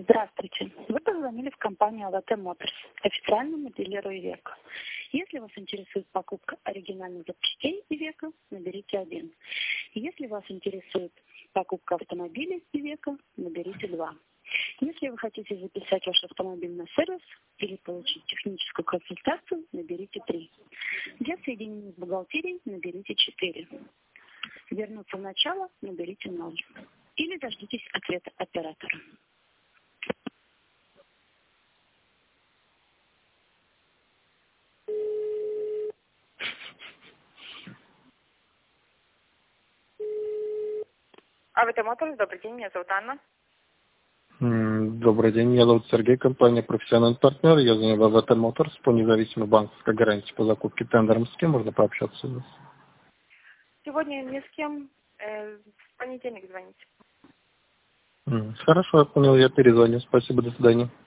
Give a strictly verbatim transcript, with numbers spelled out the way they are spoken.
Здравствуйте. Вы позвонили в компанию эй эл ти Motors, официальному дилеру Iveco. Если вас интересует покупка оригинальных запчастей Iveco, наберите один. Если вас интересует покупка автомобиля Iveco, наберите два. Если вы хотите записать ваш автомобиль на сервис или получить техническую консультацию, наберите три. Для соединения с бухгалтерией наберите четыре. Вернуться в начало, наберите ноль. Или дождитесь ответа оператора. эй эл ти Motors, добрый день, меня зовут Анна. М, Добрый день, меня зовут Сергей, компания «Профессиональный партнер». Я звоню в эй эл ти Motors по независимой банковской гарантии по закупке тендером. С кем можно пообщаться у вас? Сегодня ни с кем, э, в понедельник звоните. М, Хорошо, я понял, я перезвоню. Спасибо, до свидания.